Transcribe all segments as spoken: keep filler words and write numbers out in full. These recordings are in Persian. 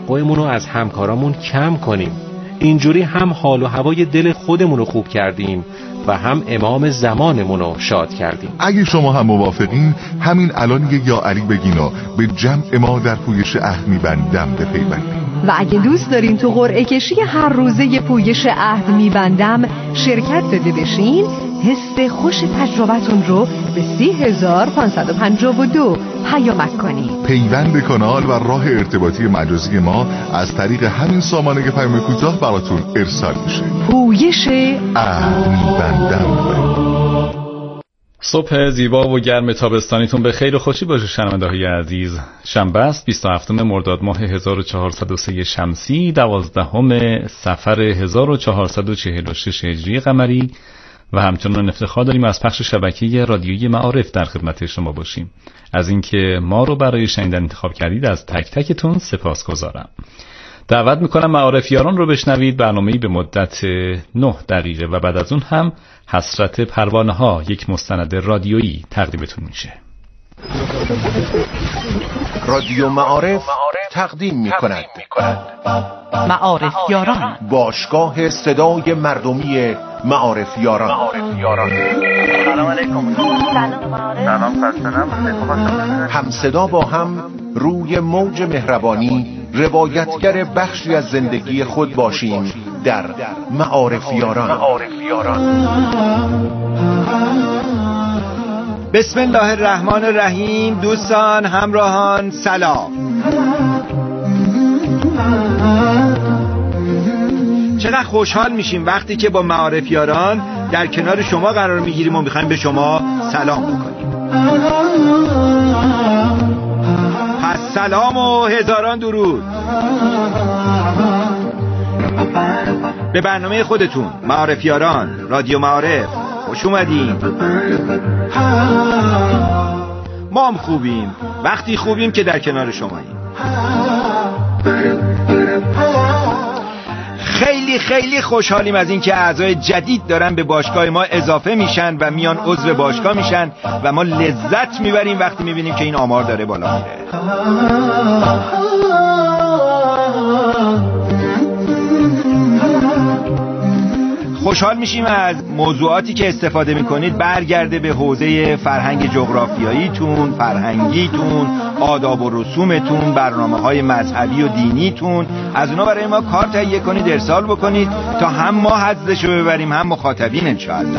توقعمون رو از همکارامون کم کنیم. اینجوری هم حال و هوای دل خودمون رو خوب کردیم و هم امام زمانمون رو شاد کردیم. اگه شما هم موافقین همین الان یه یا علی بگین و به جمع ما در پویش عهد میبندم بپیوندیم. و اگه دوست دارین تو قرعه کشی هر روزه پویش عهد میبندم شرکت داده بشین، حس خوش تجربتون رو به سی هزار پانصد و پنجاه و دو پیامک کنید. پیوند کانال و راه ارتباطی مجازی ما از طریق همین سامانه پیام کوتاه براتون ارسال میشه. پویش عهد میبندم. صبح زیبا و گرم تابستانیتون به خیر و خوشی باشه شنونده‌های عزیز. شنبه است بیست و هفتم مرداد ماه هزار و چهارصد و سه شمسی، دوازدهم صفر هزار و چهارصد و چهل و شش هجری قمری و همچنان افتخار داریم از پخش شبکه رادیویی معارف در خدمت شما باشیم. از اینکه ما رو برای شنیدن انتخاب کردید از تک تکتون سپاسگزارم. دعوت میکنم معارفیاران رو بشنوید. برنامه‌ای به مدت نه دقیقه و بعد از اون هم حسرت پروانه ها، یک مستند رادیویی تقدیمتون میشه. رادیو معارف تقدیم میکند معارفیاران، باشگاه صدای مردمی معارفیاران. سلام علیکم. سلام خستنم. هم صدا با هم روی موج مهربانی روایتگر بخشی از زندگی خود باشیم در معارفیاران. بسم الله الرحمن الرحیم. دوستان، همراهان، سلام. چقدر خوشحال میشیم وقتی که با معارفیاران در کنار شما قرار میگیریم و میخوایم به شما سلام بکنیم. پس سلام و هزاران درود به برنامه خودتون، معارفیاران، رادیو معارف. خوش اومدین. ما هم خوبیم. وقتی خوبیم که در کنار شماییم. خیلی خیلی خوشحالیم از این که اعضای جدید دارن به باشگاه ما اضافه میشن و میان عضو باشگاه میشن و ما لذت میبریم وقتی میبینیم که این آمار داره بالا میره. خوشحال میشیم از موضوعاتی که استفاده میکنید برگرده به حوزه فرهنگ جغرافیاییتون، فرهنگیتون، آداب و رسومتون، برنامه‌های مذهبی و دینیتون. از اونا برای ما کار تهیه کنید، ارسال بکنید تا هم ما حظشو ببریم هم مخاطبین انشاءالله.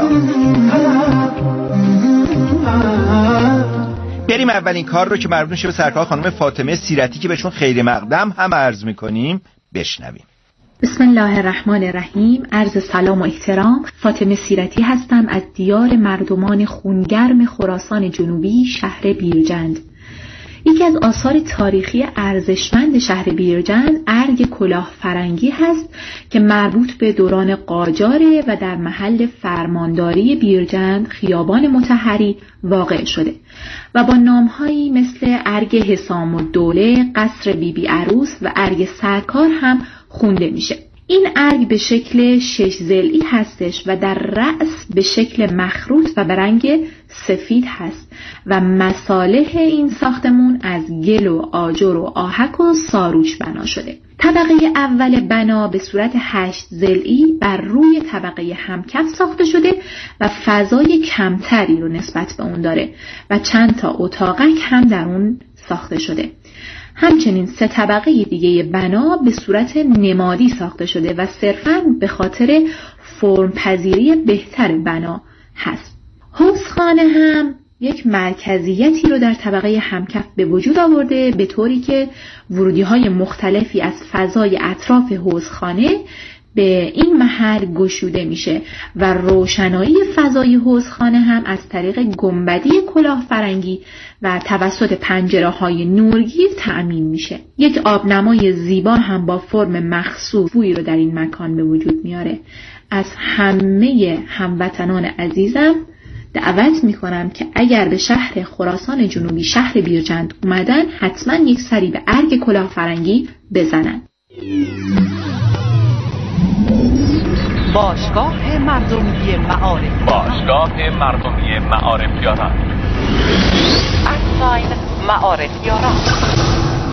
بریم اولین کار رو که مربوط میشه به سرکار خانم فاطمه سیرتی که بهشون خیر مقدم هم عرض میکنیم بشنویم. بسم الله الرحمن الرحیم. عرض سلام و احترام. فاطمه سیرتی هستم از دیار مردمان خونگرم خراسان جنوبی، شهر بیرجند. یکی از آثار تاریخی ارزشمند شهر بیرجند ارگ کلاه فرنگی هست که مربوط به دوران قاجاره و در محل فرمانداری بیرجند خیابان مطهری واقع شده و با نامهایی مثل ارگ حسام الدوله، قصر بی بی عروس و ارگ سرکار هم خونده میشه. این ارگ به شکل شش ضلعی هستش و در رأس به شکل مخروط و به رنگ سفید هست و مصالح این ساختمون از گل و آجر و آهک و ساروچ بنا شده. طبقه اول بنا به صورت هشت ضلعی بر روی طبقه همکف ساخته شده و فضای کمتری رو نسبت به اون داره و چند تا اتاقک هم در اون ساخته شده. همچنین سه طبقه دیگه بنا به صورت نمادی ساخته شده و صرفاً به خاطر فرم پذیری بهتر بنا هست. حوضخانه هم یک مرکزیتی رو در طبقه همکف به وجود آورده به طوری که ورودی‌های مختلفی از فضای اطراف حوضخانه به این محل گشوده میشه و روشنایی فضای حوضخانه هم از طریق گنبدی کلاه فرنگی و توسط پنجره‌های نورگیر تأمین میشه. یک آبنمای زیبا هم با فرم مخصوص بویی رو در این مکان به وجود میاره. از همه هموطنان عزیزم دعوت میکنم که اگر به شهر خراسان جنوبی، شهر بیرجند اومدن، حتما یک سری به ارگ کلاه فرنگی بزنن. باشگاه مردمی معارف باشگاه مردمی معارفیاران. اکساین معارفیاران.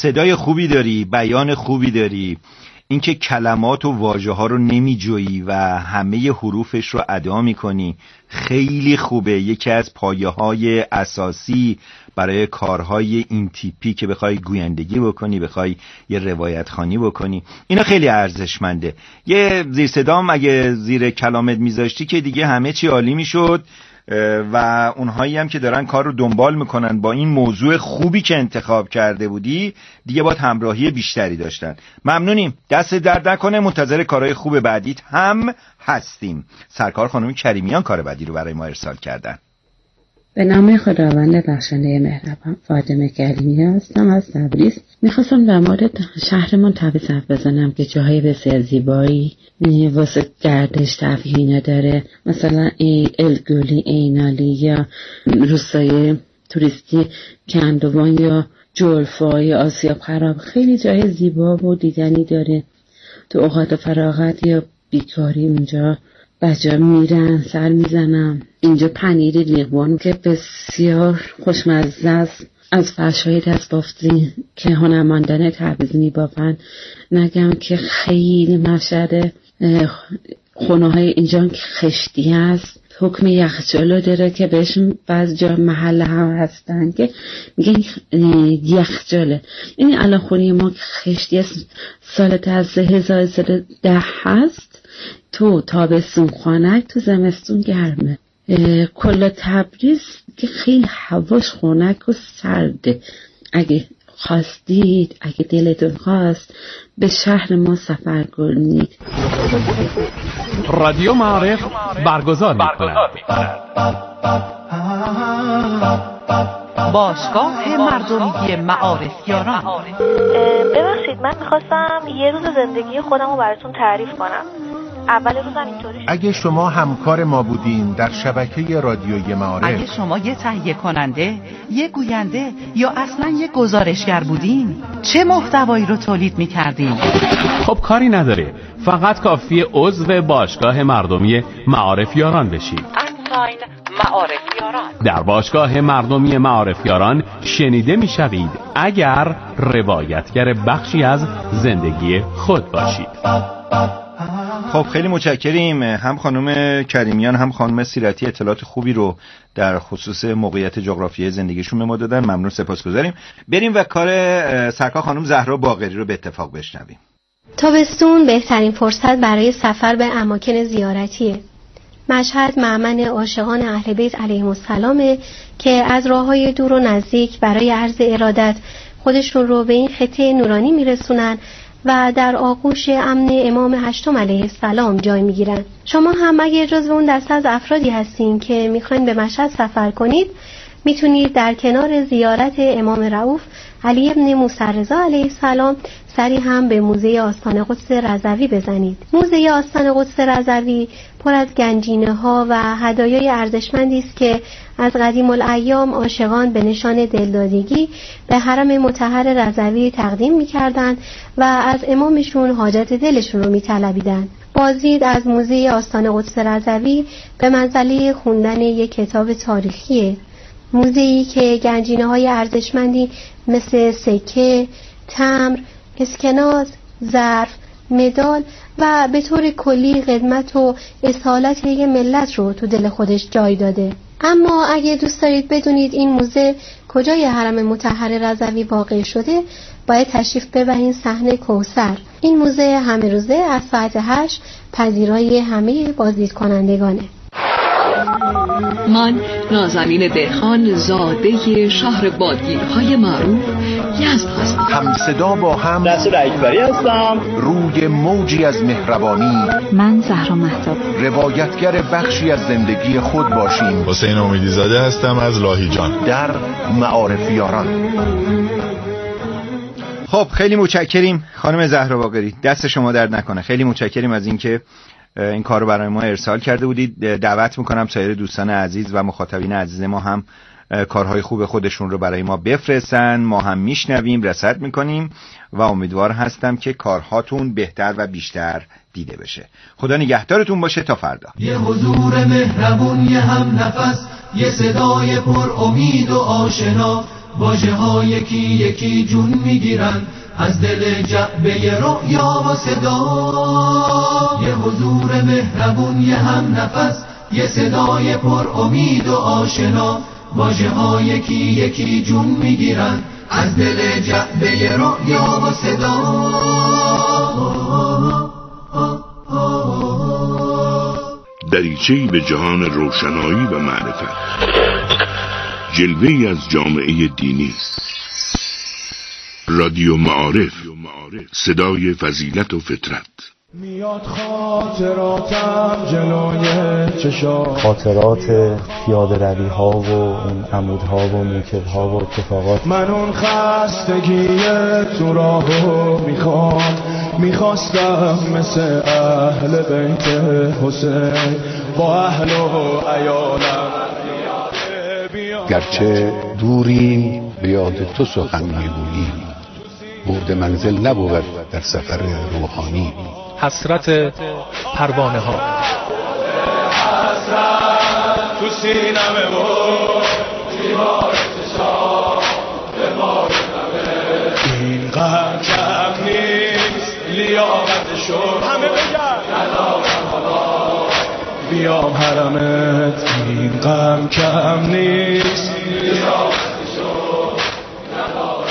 صدای خوبی داری، بیان خوبی داری، اینکه کلمات و واژه ها رو نمی جویی و همه حروفش رو ادا می کنی، خیلی خوبه. یکی از پایه های اساسی برای کارهای این تیپی که بخوای گویندگی بکنی، بخوای یه روایت خوانی بکنی، اینا خیلی ارزشمنده. یه زیر صدام اگه زیر کلامت میذاشتی که دیگه همه چی عالی میشد و اونهایی هم که دارن کار رو دنبال میکنن با این موضوع خوبی که انتخاب کرده بودی دیگه باید همراهی بیشتری داشتن. ممنونیم، دست درد نکنه، منتظر کارهای خوب بعدیت هم هستیم. سرکار خانم کریمیان کار بعدی رو برای ما ارسال کردن. به نام خداوند بخشنده مهربان، فاطمه کریمی هستم از تبریز. میخواستم در مورد شهرمون تبریز حرف بزنم که جاهای بسیار زیبایی واسه گردش تفریحی داره، مثلا ای الگولی، اینالی یا روستای توریستی کندوان یا جلفا یا آسیاب خراب، خیلی جای زیبا و دیدنی داره. تو اوقات فراغت یا بیکاری اونجا بچه‌ها میرن سر میزنم. اینجا پنیر لیوان که بسیار خوشمزه است، از فرش‌های دستبافتی که هنرمندان تبریز میبافن. نگم که خیلی مشهد خونه‌های اینجا خشتی هست، حکم یخچالو داره که بهش بعض جا محل هم هستن که میگن یخچاله. این الان خونه ما خشتی است، سال از هزار و سیصد و ده هست. تو تابستون خنک، تو زمستون گرمه. کل تبریز که خیلی هواش خنک و سرده. اگه خواستید، اگه دلتون خواست، به شهر ما سفر کنید. رادیو معارف برگزار می‌کند. باشگاه مردمی معارفیاران. ببخشید، من میخواستم یه روز زندگی خودم رو براتون تعریف کنم. اول روزم اینطوری شد. اگه شما همکار ما بودین در شبکه رادیوی معارف، اگه شما یه تهیه کننده، یه گوینده یا اصلا یه گزارشگر بودین، چه محتوایی رو تولید میکردین؟ خب کاری نداره، فقط کافیه عضو باشگاه مردمی معارفیاران بشید. انساین معارفیاران. در باشگاه مردمی معارفیاران شنیده میشوید اگر روایتگر بخشی از زندگی خود باشید. خب خیلی متشکریم. هم خانم کریمیان هم خانم سیرتی اطلاعات خوبی رو در خصوص موقعیت جغرافیایی زندگیشون به ما دادن. ممنون، سپاسگزاریم. بریم و کار سرکار خانم زهرا باقری رو به اتفاق بشنویم. تابستون بهترین فرصت برای سفر به اماکن زیارتیه. مشهد معمن عاشقان اهل بیت علیهم السلام که از راههای دور و نزدیک برای عرض ارادت خودشون رو به این خطه نورانی میرسونن و در آغوش امن امام هشتم علیه السلام جای میگیرن. شما هم اگه جزو اون دسته از افرادی هستین که میخواین به مشهد سفر کنید، میتونید در کنار زیارت امام رؤوف علی ابن موسی رضا علیه السلام سری هم به موزه آستان قدس رضوی بزنید. موزه آستان قدس رضوی پر از گنجینه ها و هدایای ارزشمندی است که از قدیم الایام عاشقان به نشان دلدادگی به حرم مطهر رضوی تقدیم می‌کردند و از امامشون حاجت دلشون رو می‌طلبیدند. بازدید از موزه آستان قدس رضوی به منزله خوندن یک کتاب تاریخیه. موزه‌ای که گنجینه‌های ارزشمندی مثل سکه، تمر، اسکناس، ظرف، مدال و به طور کلی خدمت و اصالت یک ملت رو تو دل خودش جای داده. اما اگه دوست دارید بدونید این موزه کجای حرم مطهر رضوی واقع شده، باید تشریف ببرین صحن کوثر. این موزه همه روزه از ساعت هشت پذیرای همه بازدید کنندگانه. من نازنین دهخان، زاده شهر بادگیرهای معروف یزد هستم. هم صدا با هم رسول اکبری هستم. روی موجی از مهربانی، من زهرا مهتاب، روایتگر بخشی از زندگی خود باشیم. حسین امیدی زاده هستم از لاهیجان در معارفیاران. خب خیلی متشکریم خانم زهرا باقری، دست شما درد نکنه. خیلی متشکریم از اینکه این کار رو برای ما ارسال کرده بودید. دعوت میکنم سایر دوستان عزیز و مخاطبین عزیز ما هم کارهای خوب خودشون رو برای ما بفرستن. ما هم میشنویم، رصد میکنیم و امیدوار هستم که کارهاتون بهتر و بیشتر دیده بشه. خدا نگهدارتون باشه تا فردا. یه حضور مهربون، یه هم نفس، یه صدای پر امید و آشنا، واژه ها یکی یکی جون میگیرن از دل جعبه رؤیا و صدا. یه حضور مهربون، یه هم نفس، یه صدای پر امید و آشنا. واژه ها یکی یکی جون میگیرن از دل جعبه رؤیا و صدا. دریچه‌ای به جهان روشنایی و معرفت، جلوه‌ای از جامعه دینی. رادیو معارف، صدای فضیلت و فطرت. میاد خاطراتم جلوی چشام، خاطرات پیاده روی ها و اون عمودها و موکب ها و اتفاقات. من اون خستگی تو راهو میخوام، میخواستم مثل اهل بیت حسین با اهل و عیالم. گرچه دوریم به یاد تو سخن میگوییم، برد منزل نبود در سفر روحانی. حسرت پروانه ها حسرت تو سینمه و دیوار چشام به ما بزنه. این غم کم نیست لیاقتشو همه بگن ندارم حالا بیام حرمت. این غم کم نیست لیاقتشو ندارم.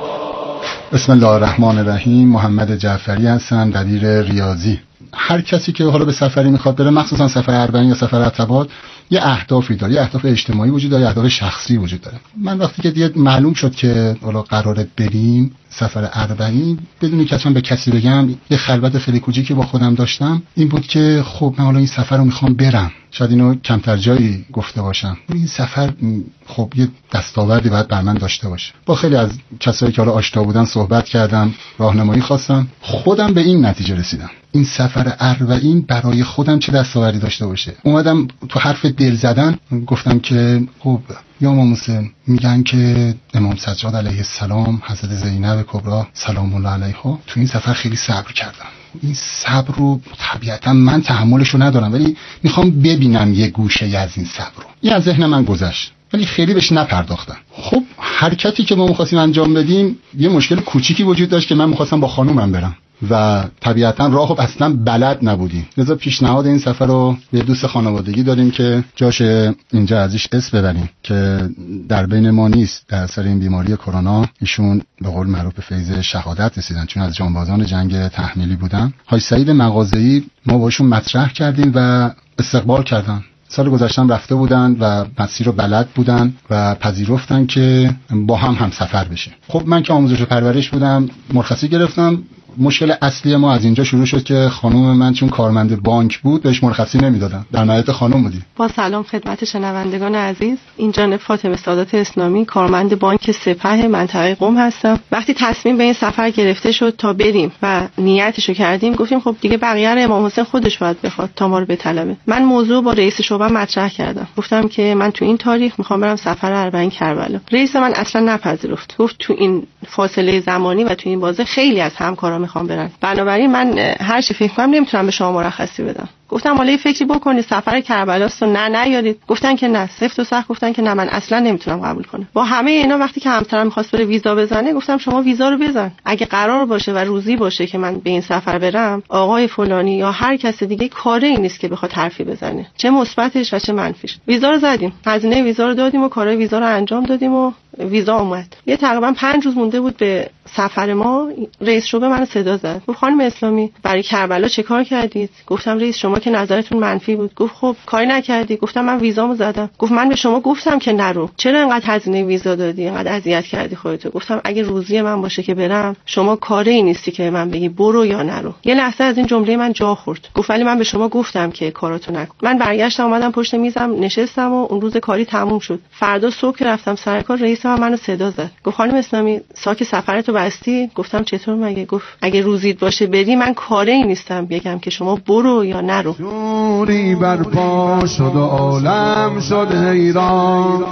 بسم الله الرحمن الرحیم. محمد جعفری هستم، دبیر ریاضی. هر کسی که حالا به سفری میخواد بره، مخصوصا سفر اربعین یا سفر عتبات، یه اهدافی داره، یه اهداف اجتماعی وجود داره، یه اهداف شخصی وجود داره. من وقتی که دیگه معلوم شد که حالا قراره بریم سفر اربعین، بدون که اصلا به کسی بگم، یه خلوت خیلی کوچیکی با خودم داشتم. این بود که خب من حالا این سفر رو میخوام برم. شاید اینو کمتر جایی گفته باشم. این سفر خب یه دستاوردی باید بر من داشته باشه. با خیلی از کسایی که حالا آشنا بودن صحبت کردم، راهنمایی خواستم، خودم به این نتیجه رسیدم این سفر اربعین برای خودم چه دستاوردی داشته باشه. اومدم تو حرف دل زدن گفتم که خب یا امام حسین میگن که امام سجاد علیه السلام، حضرت زینب کبری سلام الله علیها، تو این سفر خیلی صبر کردن. این صبر رو طبیعتا من تحملش رو ندارم، ولی میخوام ببینم یه گوشه از این صبر رو. این از ذهن من گذشت ولی خیلی بهش نپرداختم. خب حرکتی که ما می‌خواستیم انجام بدیم یه مشکل کوچیکی وجود داشت که من می‌خواستم با خانومم برم و طبیعتا راهو اصلا بلد نبودیم. لذا پیشنهاد این سفر رو به دوست خانوادگی دادیم که جاش اینجا ازش اسم ببریم که در بین ما نیست، در اثر این بیماری کرونا ایشون به قول معروف به فیض شهادت رسیدن، چون از جانبازان جنگ تحمیلی بودن. حاج سعید مغازه‌ای ما باشون مطرح کردیم و استقبال کردن. سال گذشتم رفته بودن و مسیر رو بلد بودن و پذیرفتن که با هم هم سفر بشه. خب من که آموزش و پرورش بودم مرخصی گرفتم. مشکل اصلی ما از اینجا شروع شد که خانم من چون کارمند بانک بود بهش مرخصی نمیدادن. در مدت خانم بودیم. با سلام خدمت شنوندگان عزیز، این جانب فاطمه سعادت اسلامی، کارمند بانک سپه منطقه قم هستم. وقتی تصمیم به این سفر گرفته شد تا بریم و نیتشو کردیم، گفتیم خب دیگه بقیه رو امام حسین خودش باید بخواد تا ما رو بطلبه. من موضوع با رئیس شعبه مطرح کردم. گفتم که من تو این تاریخ میخوام برم سفر اربعین کربلا. رئیس من اصلا نپذیرفت. گفت تو این فاصله زمانی و تو این بازه خیلی از همکارا میخوام برن، بنابراین من هر چی فکر کنم نمیتونم به شما مرخصی بدم. گفتم حالا یه فکری بکنید، سفر کربلاست و نه نیارید. گفتن که نه، سفت و سخت گفتن که نه، من اصلا نمیتونم قبول کنم. با همه اینا وقتی که همسرم می‌خواست بره ویزا بزنه، گفتم شما ویزا رو بزن. اگه قرار باشه و روزی باشه که من به این سفر برم، آقای فلانی یا هر کس دیگه کاری این نیست که بخواد حرفی بزنه، چه مثبتش و چه منفیش. ویزا رو زدیم، هزینه ویزا رو دادیم و کارهای ویزا رو انجام دادیم و ویزا اومد. یه تقریبا پنج روز مونده بود به سفر ما، رئیس شعبه منو صدا زد. گفت خانم اسلامی برای کربلا چه کار کردید؟ گفتم رئیس شما که نظرتون منفی بود. گفت خب کاری نکردی؟ گفتم من ویزامو زدم. گفت من به شما گفتم که نرو، چرا انقدر هزینه ویزا دادی، انقدر اذیت کردی خودتو؟ گفتم اگه روزی من باشه که برم، شما کاری نیستی که من بگی برو یا نرو. یه لحظه از این جمله من جا خورد. گفت ولی من به شما گفتم که کاراتو نکن. من برگشتم اومدم پشت میزم نشستم و اون روز کاری تموم شد. فردا صبح که رفتم سر کار، رئیس من منو صدا زد. گفت خانم اسلامی ساک سفرتو بستی؟ گفتم چطور مگه؟ گفت اگه روزیت باشه بری، من کاری نیستم بگم که شما برو یا نرو. شوری برپا شد و عالم شد حیران،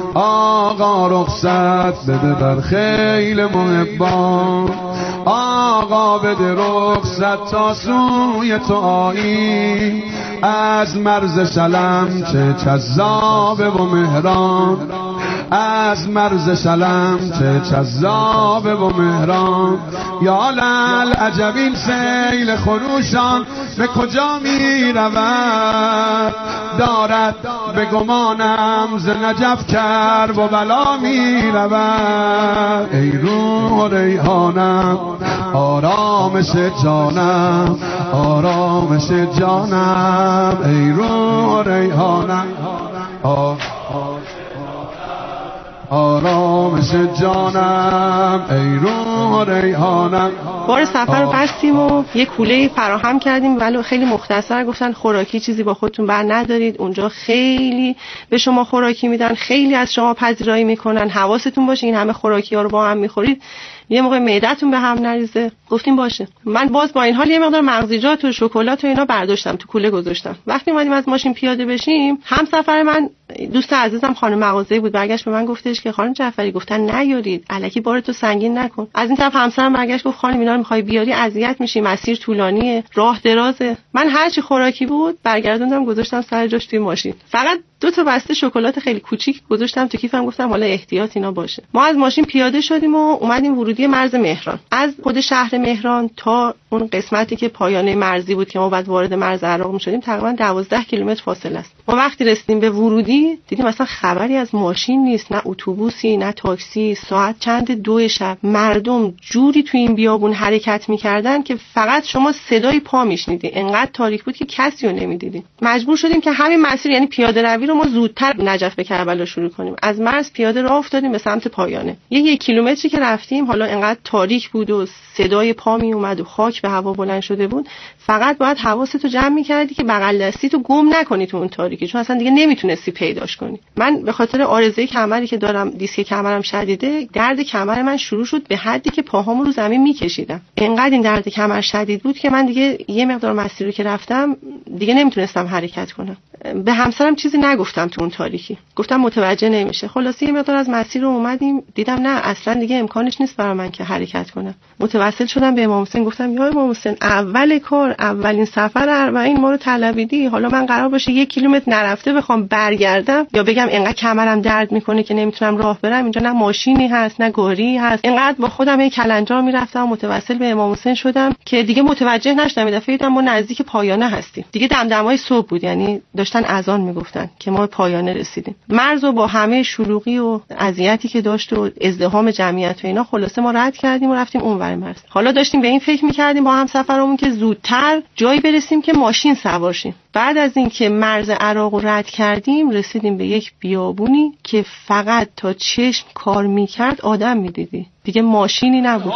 آقا رخصت بده بر خیل محبان، آقا بده رخصت تا سوی تو آیی، از مرز سلم چه کذاب و مهران، از مرز سلم چه جذاب و مهران. یا لل عجب این سیل خروشان به کجا می رود؟ دارد به گمانم ز نجف کرب و بلا می رود. ای روح ریحانم آرامش جانم، آرامش جانم، ای روح ریحانم آرامش جانم، ای روح ریحانم. بار سفر رو بستیم و یه کوله فراهم کردیم، ولی خیلی مختصر گفتن خوراکی چیزی با خودتون بر ندارید، اونجا خیلی به شما خوراکی میدن، خیلی از شما پذیرایی میکنن، حواستون باشه این همه خوراکی ها رو با هم میخورید یه موقع معدتون به هم نریزه. گفتیم باشه. من باز با این حال یه مقدار مغزیجات و شکلات و اینا برداشتم تو کوله گذاشتم. وقتی اومدیم از ماشین پیاده بشیم، همسفر من دوست عزیزم خانم مغازه‌ای بود، برگشت به من گفتش که خانم جعفری گفتن نیارید، الکی بارتو سنگین نکن. از این طرف همسرم برگشت گفت خانم اینا رو می‌خوای بیاری اذیت میشی، مسیر طولانیه، راه درازه. من هر چی خوراکی بود برگردوندم گذاشتم سر جاش توی ماشین. فقط دو تا بسته شکلات خیلی کوچیک گذاشتم تو کیفم، گفتم حالا احتیاط اینا باشه. ما از ماشین پیاده شدیم و اومدیم ورودی مرز مهران. از خود شهر مهران تا اون قسمتی که پایانه مرزی بود که ما بعد وارد مرز عراق می‌شدیم تقریبا دوازده کیلومتر فاصله است. ما وقتی رسیدیم به ورودی دیدیم اصلا خبری از ماشین نیست، نه اتوبوسی نه تاکسی. ساعت چند دو شب مردم جوری تو این بیابون حرکت می‌کردن که فقط شما صدای پا میشنیدی، انقدر تاریک بود که کسی رو نمی‌دیدی. مجبور شدیم که همین مسیر یعنی پیاده روی رو ما زودتر نجف به کربلا شروع کنیم. از مرز پیاده راه افتادیم به سمت پایانه. یه یک کیلومتری که رفتیم حالا انقدر تاریک بود و صدای پا می اومد و خاک به هوا بلند شده بود، فقط باید حواستو جمع می‌کردی که بغل دستیتو گم نکنی تو اون تاریکی، چون اصلا دیگه نمیتونستی پیداش کنی. من به خاطر آرزه کمری که دارم، دیسک کمرم شدیده، درد کمر من شروع شد به حدی که پاهامو رو زمین میکشیدم. انقدر این درد کمر شدید بود که من دیگه یه مقدار مسیری که رفتم دیگه نمیتونستم حرکت کنم. به همسرم چیزی نگفتم تو اون تاریکی، گفتم متوجه نمیشه. خلاصه یه مقدار از مسیر رو اومدیم، دیدم نه اصلا دیگه امکانش نیست برای من که حرکت کنم. متوسل شدم به امام حسین، گفتم یا امام حسین اول کار اولین سفر اربعین ما رو طلبیدی، حالا من قرار باشه یک کیلومتر نرفته بخوام برگردم یا بگم انقدر کمرم درد میکنه که نمیتونم راه برم، اینجا نه ماشینی هست نه گاری هست. اینقدر با خودم یه کلنجار میرفتم، متوسل به امام حسین شدم که دیگه متوجه نشدم. این دفعه دیدم ما نزدیک پایانه هستیم. دیگه دمدمای صبح بود، یعنی داشتن اذان میگفتن که ما پایانه رسیدیم. مرز رو با همه شلوغی و اذیتی که داشت و ازدحام جمعیت و اینا خلاصه ما رد کردیم و رفتیم اونور مرز. حالا داشتیم به این فکر میکردیم با هم سفرمون که زودتر جایی برسیم که ماشین سوار شیم. بعد از اینکه مرز عراق رو رد کردیم رسیدیم به یک بیابونی که فقط تا چشم کار میکرد آدم میدیدی، دیگه ماشینی نبود.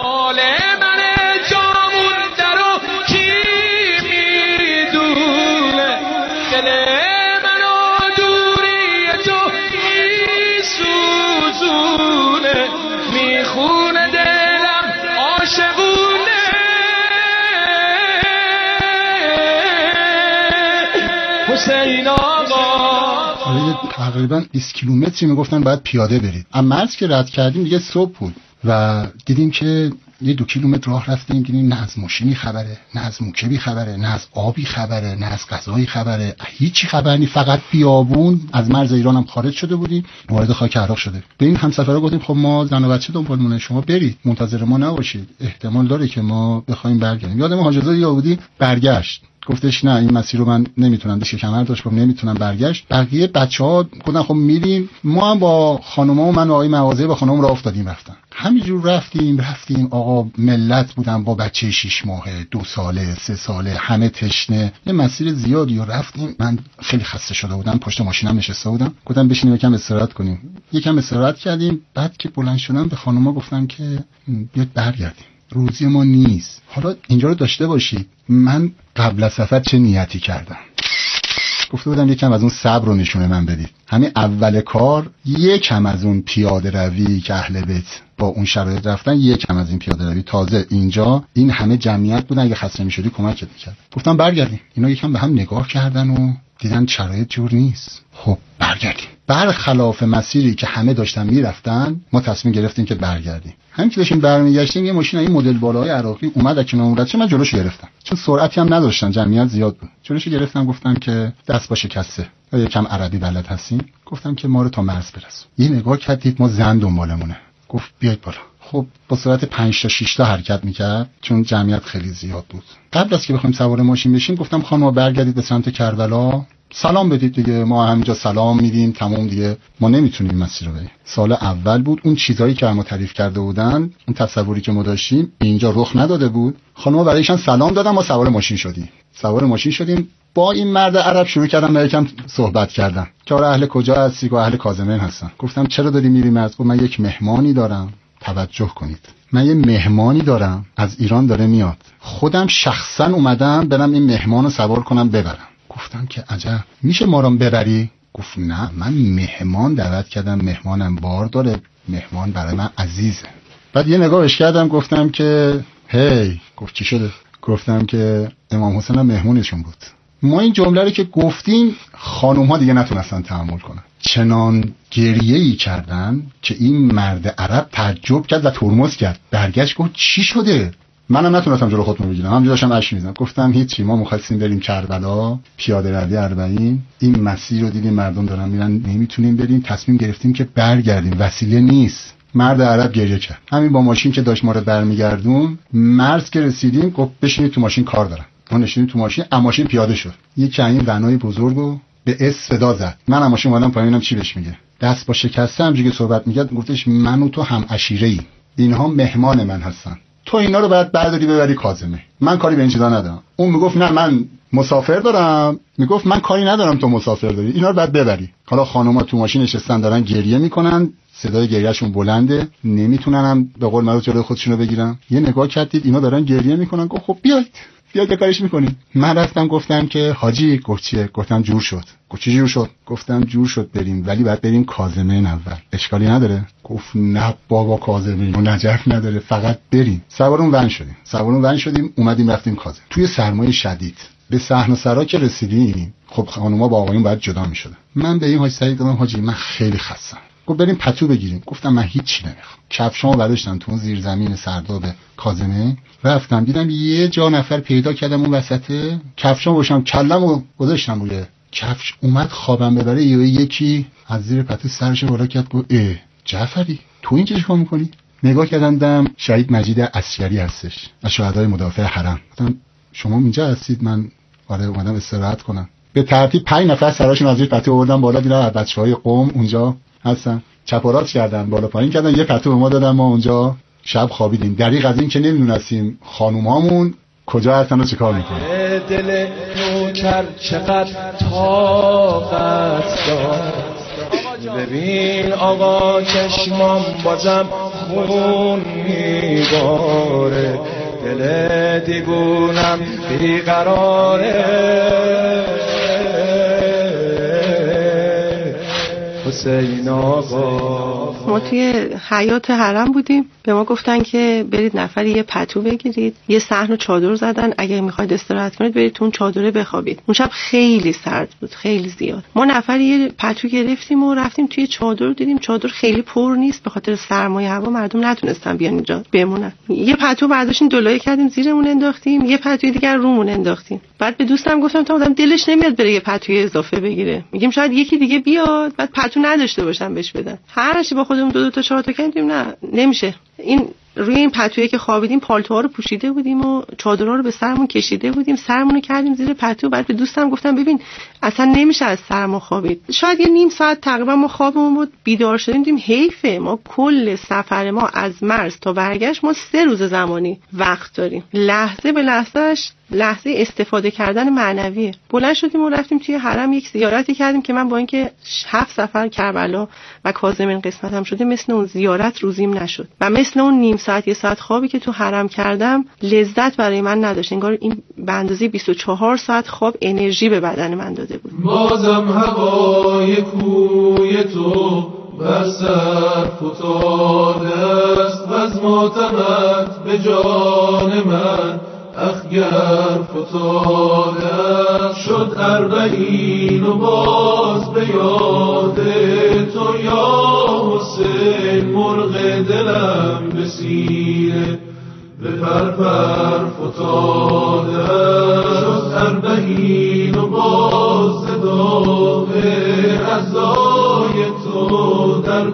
تقریبا بیست کیلومتری میگفتن باید پیاده برید. اما مرز که رد کردیم دیگه صبح بود و دیدیم که یه دو کیلومتر راه رفتیم، دیدیم نه از ماشینی خبره، نه از موکبی خبره، نه از آبی خبره، نه از غذایی خبره، هیچی خبر نی، فقط بیابون. از مرز ایران هم خارج شده بودیم، وارد خاک عراق شده. به این همسفرا گفتیم خب ما زن و بچه دنبالمونه، شما برید منتظر ما نباشید، احتمال داره که ما بخوایم برگردیم. یادم حاج رضا یهودی برگشت، گفتش نه این مسیر رو من نمیتونم، دیگه کمر داشت گفت نمیتونم برگشت. بقیه بچه‌ها گفتن خب میریم. ما هم با خانوما و من و آقای مغازه با خانم راه افتادیم رفتن. همینجور رفتیم رفتیم آقا ملت بودن با بچه شش ماهه، دو ساله، سه ساله، همه تشنه. یه مسیر زیادی رو رفتیم. من خیلی خسته شده بودم، پشت ماشینم نشسته بودم. گفتم بشینیم یکم استراحت کنیم. یکم استراحت کردیم. بعد که بلند شدم به خانوما گفتم که بیاید برگردیم، روزی ما نیست. حالا اینجا رو داشته باشید من قبل از سفر چه نیتی کردم. گفته بودم یکم از اون صبر رو نشونه من بدید. همین اول کار یکم از اون پیاده روی که اهل بیت با اون شرایط رفتن، یکم از این پیاده روی، تازه اینجا این همه جمعیت بودن، اگه خسته می‌شدی کمکت می‌کرد. گفتم برگردیم. اینا یکم به هم نگاه کردن و دیدن شرایط جور نیست. خب برگردیم. برخلاف مسیری که همه داشتن میرفتن ما تصمیم گرفتیم که برگردیم. همین که داشتیم برمیگشتیم یه ماشین این مدل بالاهای عراقی اومد که نمورد چه من جلوشو گرفتم، چون سرعتی هم نداشتن، جمعیت زیاد بود. جلوشو گرفتم گفتم که دست با شکسته یا یکم عربی بلد هستین، گفتم که ما رو تا مرز برسون. یه نگاه کردید ما زن دنبالمونه، گفت بیاید بالا. خب با سرعت پنج تا شش تا حرکت میکرد چون جمعیت خیلی زیاد بود. قبل از که بخوایم سوار ماشین بشیم گفتم خانم برگردید به سمت کربلا، سلام بدید دیگه، ما همینجا سلام میدیم تمام دیگه، ما نمیتونیم مسیر رو بریم. سال اول بود، اون چیزایی که ما تعریف کرده بودن، اون تصوری که ما داشتیم اینجا رخ نداده بود. خانم‌ها برایشان سلام دادن، ما سوار ماشین شدیم. سوار ماشین شدیم با این مرد عرب شروع کردم با یکم صحبت کردن که آره اهل کجا هستی؟ گفت اهل کاظمین هستم. گفتم چرا داری میری مرز؟ گفت من یک مهمانی دارم، توجه کنید، من یه مهمانی دارم از ایران داره میاد، خودم شخصا اومدم برم این مهمانو سوار کنم ببرم. گفتم که عجب، میشه ما رو ببری؟ گفت نه، من مهمان دعوت کردم، مهمانم بار داره، مهمان برای من عزیزه. بعد یه نگاهش کردم گفتم که هی، گفت چی شده؟ گفتم که امام حسین هم مهمونشون بود. ما این جمله رو که گفتیم خانوم ها دیگه نتونستن تحمل کنن، چنان گریه‌ای کردن که این مرد عرب تعجب کرد و ترمز کرد، برگشت گفت چی شده؟ منم نتونستم جلو خودم بگیرم، همونجا داشتم اشک می‌ریختم. گفتم هیچی، ما می‌خواستیم بریم کربلا، پیاده روی اربعین، این مسیر رو دیدیم مردم دارن میرن نمیتونیم بریم، تصمیم گرفتیم که برگردیم، وسیله نیست. مرد عرب گریه کرد. همین با ماشین که داشت ما رو برمیگردون، مرز که رسیدیم گفت بشینید تو ماشین کار دارم. ما نشینیم تو ماشین، اما ماشین پیاده شد. یه چنین ونای بزرگو به اس صدا زد. من از ماشین اومدم پایینم چی بهش میگه. دست با شکسته همجوری که صحبت می‌کرد گفتش من و تو هم عشیره‌ای. اینها مهمان من هستن. تو اینا رو باید برداری ببری کاظمه. من کاری به این چیزا ندارم. اون میگفت نه من مسافر دارم، میگفت من کاری ندارم تو مسافر داری، اینا رو باید ببری. حالا خانوما تو ماشین نشستن دارن گریه میکنن، صدای گریهشون بلنده، نمیتونن هم به قول معروف جلوی خودشونو بگیرن. یه نگاه کردید اینا دارن گریه میکنن، گفت خب بیاید بیاید کارش میکنیم. من رفتم گفتم که حاجی، گفت چیه؟ گفتم جور شد. گفت چی جور شد؟ گفتم جور شد بریم، ولی باید بریم کاظمین اول. اشکالی نداره؟ گفت نه بابا کاظمین و نجف نداره، فقط بریم. سوار اون ون شدیم. سوار اون ون شدیم اومدیم رفتیم کاظم. توی سرمای شدید به صحن و سرا که رسیدیم، خب خانوما با آقایون باید جدا میشدن. من به این حاج سعید گفتم حاجی من خیلی خستم. گفت بریم پتو بگیریم. گفتم من هیچی نمیخوام. کفشامو برداشتم تو اون زیر زمین سرداب کاظمه، رفتم دیدم یه جا نفر پیدا کردم اون وسطه، کفشامو باشم کلمو گذاشتم روی کفش، اومد خوابم ببره، یکی از زیر پتو سرش بالا کرد، گفت اه جعفری تو این چه کار می‌کنی؟ نگاه کردم دیدم شهید مجید عسکری هستش از شهدای مدافع حرم. گفتم شما اینجا هستید؟ من آره اومدم استراحت کنم. به ترتیب پنج نفر سراشون از زیر پتو آوردن بالا، دیدم بچه‌های قم اونجا هستن، چپارات کردن بالا پایین کردن، یه پتو به ما دادن، ما اونجا شب خوابیدیم. دریغ از این که نمیدونستیم خانومامون کجا هستن و چه کار میکنن. دل نوکر چقدر طاقت دارد، ببین آقا چشمام بازم خون میباره، دل دیوونم بیقراره، حسین آقا. ما توی حیات حرم بودیم، به ما گفتن که برید نفری یه پتو بگیرید، یه صحن و چادر زدن، اگه میخواید استراحت کنید برید تو اون چادره بخوابید. اون شب خیلی سرد بود، خیلی زیاد. ما نفری یه پتو گرفتیم و رفتیم توی چادر، دیدیم چادر خیلای پر نیست، به خاطر سرمایه هوا مردم نتونستن بیان اینجا بمونن. یه پتو برداشتیم دلایه کردیم زیرمون انداختیم، یه پتو دیگه رومون انداختیم. بعد به دوستم گفتم تا آدم دلش نمیاد بره یه پتوی اضافه بگیره، میگیم شاید یکی دیگه بیاد بعد پتو نداشته باشن بهش بدن. هر چی با خودمون دو دو تا چهار تا کردیم، نه نمیشه. این روی این پتویی که خوابیدیم پالتوها رو پوشیده بودیم و چادرها رو به سرمون کشیده بودیم، سرمون رو کردیم زیر پتو. بعد به دوستم گفتم ببین اصلا نمیشه از سرما خوابید. شاید یه نیم ساعت تقریبا ما خوابمون بود، بیدار شدیم دیدیم حیفه، ما کل سفر ما از مرز تا برگشت ما سه روز زمانی وقت داریم، لحظه به لحظهش لحظه استفاده کردن معنویه. بلند شدیم و رفتیم توی حرم یک زیارتی کردیم که من با اینکه هفت سفر کربلا و کاظمین قسمتم شده مثل اون زیارت روزیم نشد و مثل اون نیم ساعت یه ساعت خوابی که تو حرم کردم لذت برای من نداشت. انگار این به اندازه بیست و چهار ساعت خواب انرژی به بدن من داده بود. بازم هوای کوی تو بر سر فتاده است و از ماتمت به جان من اخگر فتاده شد اربعین و باز به یاد تو یا حسین مرغ دلم به سینه به پر پر فتاده شد اربعین و باز داغ عزای تو در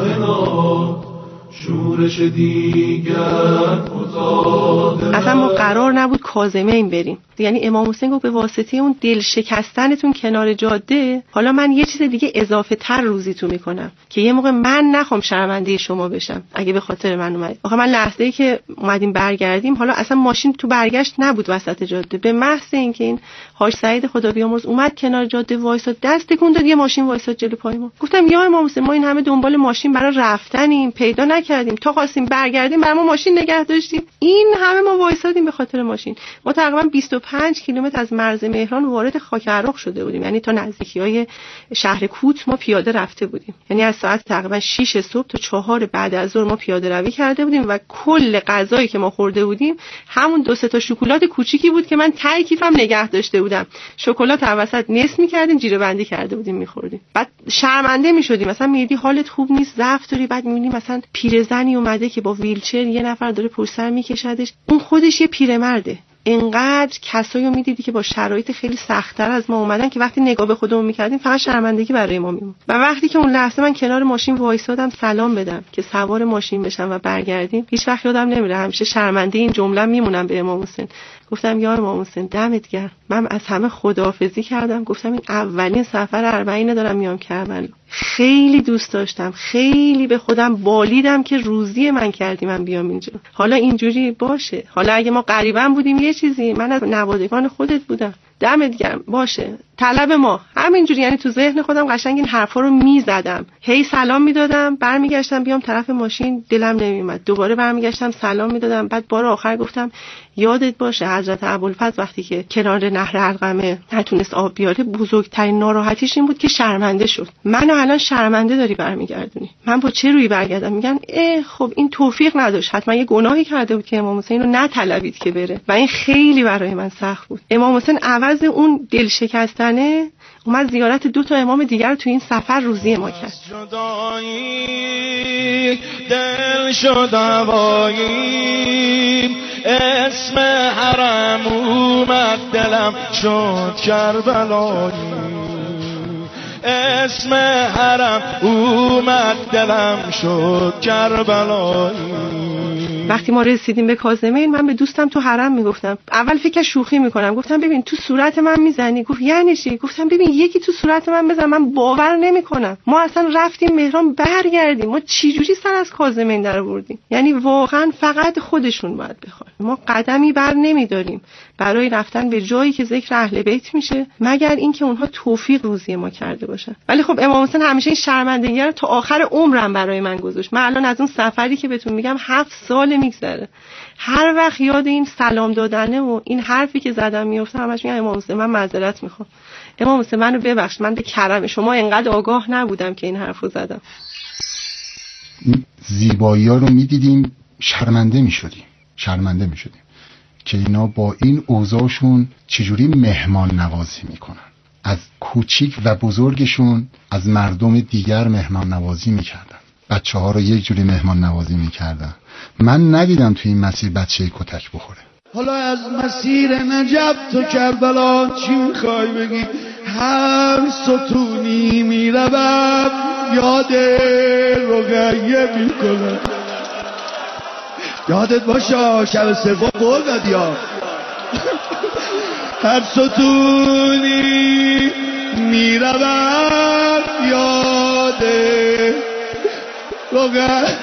کائنات شورش دیگر فتاده. اصلا ما قرار نبود کاظمین بریم، یعنی امام حسین گفت به واسطه اون دل شکستنتون کنار جاده حالا من یه چیز دیگه اضافه تر روزیتون میکنم که یه موقع من نخوام شرمنده شما بشم اگه به خاطر من اومدید. آخه من لحظه‌ای که اومدیم برگردیم حالا اصلا ماشین تو برگشت نبود وسط جاده، به محض اینکه این حاج سعید خدا بیامرز اومد کنار جاده وایساد دست تکون داد یه ماشین وایساد جلو پای ما. گفتم یا امام حسین ما این همه دنبال ماشین برای رفتنیم پیدا نکردیم، تا خواستیم برگردیم برای ما ماشین نگه داشتیم، این همه ما وایسادیم به خاطر ماشین. ما تقریبا بیست و پنج کیلومتر از مرز مهران وارد خاک عراق شده بودیم، یعنی تا نزدیکی‌های شهر کوت ما پیاده رفته بودیم، یعنی از ساعت تقریبا شش صبح تا چهار بعد از ظهر ما پیاده روی کرده بودیم و کل غذایی که ما خورده بودیم همون دو سه تا شکلات کوچیکی بود که من ته کیفم نگه داشته بودم. شکلات وسط نصف می‌کردیم جیره بندی کرده بودیم می‌خوردیم. بعد شرمنده می‌شدیم، مثلا میدی حالت خوب نیست ضعف داری، بعد می‌بینی مثلا پیرزنی اومده که با ویلچر یه نفر داره پشت سر می‌کشدش، اون خودش یه پیرمرده. اینقدر کسایی رو میدیدی که با شرایط خیلی سخت‌تر از ما اومدن که وقتی نگاه به خودمون می‌کردیم فقط شرمندگی برای ما میمون. و وقتی که اون لحظه من کنار ماشین وایسادم سلام بدم که سوار ماشین بشم و برگردیم، هیچ وقت یادم نمیره، همیشه شرمنده این جمله میمونم به امام حسین. گفتم یا امام حسین دمت گرم، من از همه خداحافظی کردم، گفتم این اولین سفر اربعین دارم میام کربلا، خیلی دوست داشتم، خیلی به خودم بالیدم که روزی من کردی من بیام اینجا، حالا اینجوری باشه، حالا اگه ما غریبا بودیم یه چیزی، من از نوادگان خودت بودم، دمت گرم باشه طلب ما همینجوری. یعنی تو ذهن خودم قشنگ این حرفا رو میزدم، هی سلام میدادم برمیگشتم بیام طرف ماشین دلم نمیومد، دوباره برمیگشتم سلام میدادم. بعد بار آخر گفتم یادت باشه حضرت ابوالفضل وقتی که کنار نهر علقمه نتونست آب بیاره بزرگترین ناراحتیش این بود که شرمنده شد. منو الان شرمنده داری برمیگردونی، من با چه روی برگردم؟ میگن اه خب این توفیق نداشت، حتما یه گناهی کرده بود که امام حسین رو نطلبید که بره و این خیلی برای من سخت بود. امام حسین عوض اون دل شکستنه اومد زیارت دو تا امام دیگر تو این سفر روزی ما کرد. دل شد هوایی اسم حرم اومد دلم شد کربلایی، اسم حرم اومد دلم شد کربلایی. وقتی ما رسیدیم به کاظمین من به دوستم تو حرم میگفتم، اول فکر شوخی میکنم، گفتم ببین تو صورت من میزنی، گفت یعنی چی؟ گفتم ببین یکی تو صورت من بزن، من باور نمیکنم ما اصلا رفتیم مهران برگردیم، ما چی جوری سر از کاظمین در آوردیم؟ یعنی واقعا فقط خودشون باید بخوان، ما قدمی بر نمیداریم برای رفتن به جایی که ذکر اهل بیت میشه مگر اینکه اونها توفیق روزی ما کرده باشن. ولی خب امام حسین همیشه این شرمندگی رو تا آخر عمرم برای من گذاشت. من الان از اون سفری که بهتون میگم هفت سال میگذره، هر وقت یاد این سلام دادنه و این حرفی که زدم میفته همش میگم امام حسین من معذرت میخوام، امام حسین منو ببخش، من به کرم شما اینقدر آگاه نبودم که این حرفو زدم. زیبایی‌ها رو میدیدیم شرمنده میشدیم، شرمنده میشدیم که اینا با این اوضاعشون چجوری مهمان نوازی میکنن، از کوچیک و بزرگشون از مردم دیگر مهمان نوازی میکردن، بچه ها رو یک جوری مهمان نوازی میکردن. من ندیدم توی این مسیر بچه کتک بخوره. حالا از مسیر نجف تو کربلا چی میخوای بگی؟ هر ستونی میروم یاد رقیه میکنم، یادت باشه شب سوم قول دادی ها. هر ستونی میروم یاد رقیه.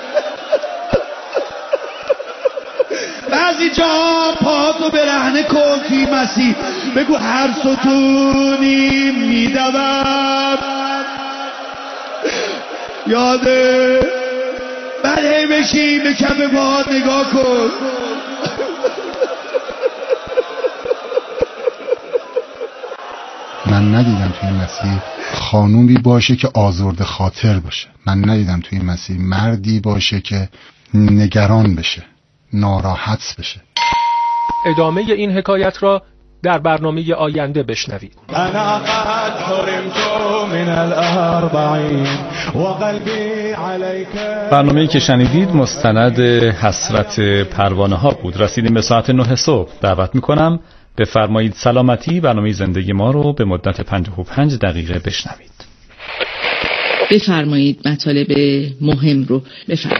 بعضی جا پاتو برهنه کن توی مسیر، بگو هر ستونی میدوم یاده. بعد هی بشی به کف پات نگاه کن. من ندیدم توی مسیر خانومی باشه که آزرده خاطر باشه، من ندیدم توی مسیر مردی باشه که نگران بشه، ناراحت بشه. ادامه این حکایت را در برنامه آینده بشنوید. انا قد حرمت من الاربعین و قلبی علیک. برنامه‌ای که شنیدید مستند حسرت پروانه ها بود. رسیدیم به ساعت نه صبح. دعوت میکنم بفرمایید سلامتی برنامه زندگی ما رو به مدت پنجاه و پنج دقیقه بشنوید. بفرمایید مطالب مهم رو بفرمایید.